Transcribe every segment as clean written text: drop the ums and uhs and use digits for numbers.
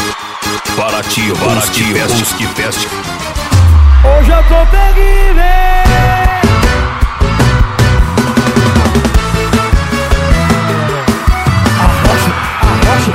Paraty, Husky Fest. Hoje eu tô terrível. Arrocha.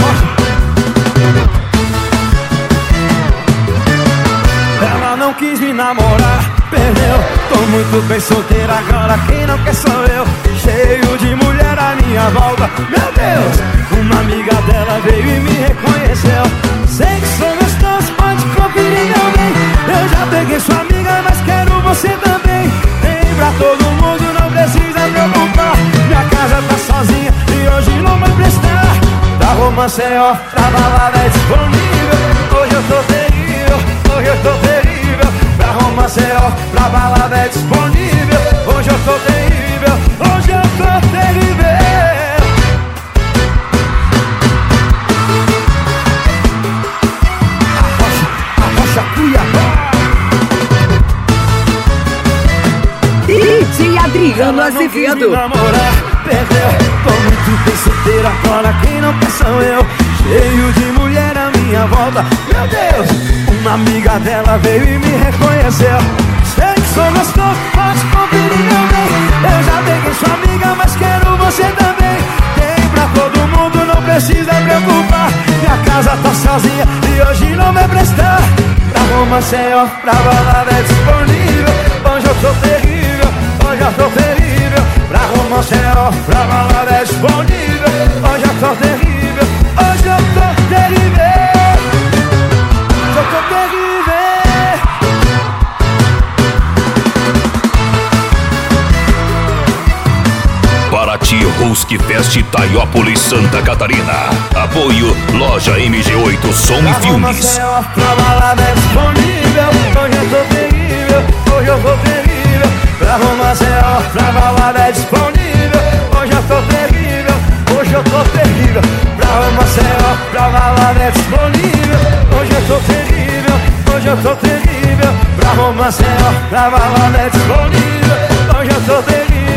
Ela não quis me namorar, perdeu. Tô muito bem solteira agora, quem não quer sou eu. Cheio de mulher à minha volta, meu Deus. Uma amiga dela veio e me reconheceu. Sei que sou gostoso, pode conferir meu bem. Eu já peguei sua amiga, mas quero você também. Tem pra todo mundo, não precisa preocupar. Minha casa tá sozinha e hoje não vai prestar. Pra romance é ó, pra balada é disponível. Hoje eu tô terrível, hoje eu tô terrível. Pra romance é ó, pra balada é disponível. Hoje eu tô terrível, hoje eu tô terrível. Arrocha, Cuiabá. DJ Adriano Azevedo. Namorar, perdeu. Tô muito bem solteiro agora, quem não quer sou eu. Cheio de mulher à minha volta, meu Deus. Uma amiga dela veio e me reconheceu. Sei que sou gostoso, pode conferir meu bem. Eu já peguei sua amiga, mas quero você também. Tem pra todo mundo, não precisa preocupar. Minha casa tá sozinha e hoje não vai prestar. Pra romance é ó, pra balada é disponível. Hoje eu tô terrível, hoje eu tô terrível. Pra romance é ó, pra balada é disponível. Hoje eu tô terrível, hoje eu tô terrível. Hoje eu tô terrível. Paraty, Husky Fest, Itaiópolis, Santa Catarina. Apoio Loja MG8 Som e Filmes. Pra balada é disponível. Hoje eu tô terrível, hoje eu tô terrível. Pra romance é ó, pra balada é disponível. Hoje eu tô terrível, hoje eu tô terrível. Pra romance é ó, pra balada é disponível. Hoje eu tô terrível, hoje eu tô terrível. Pra romance é ó, pra balada é disponível. Hoje eu tô terrível.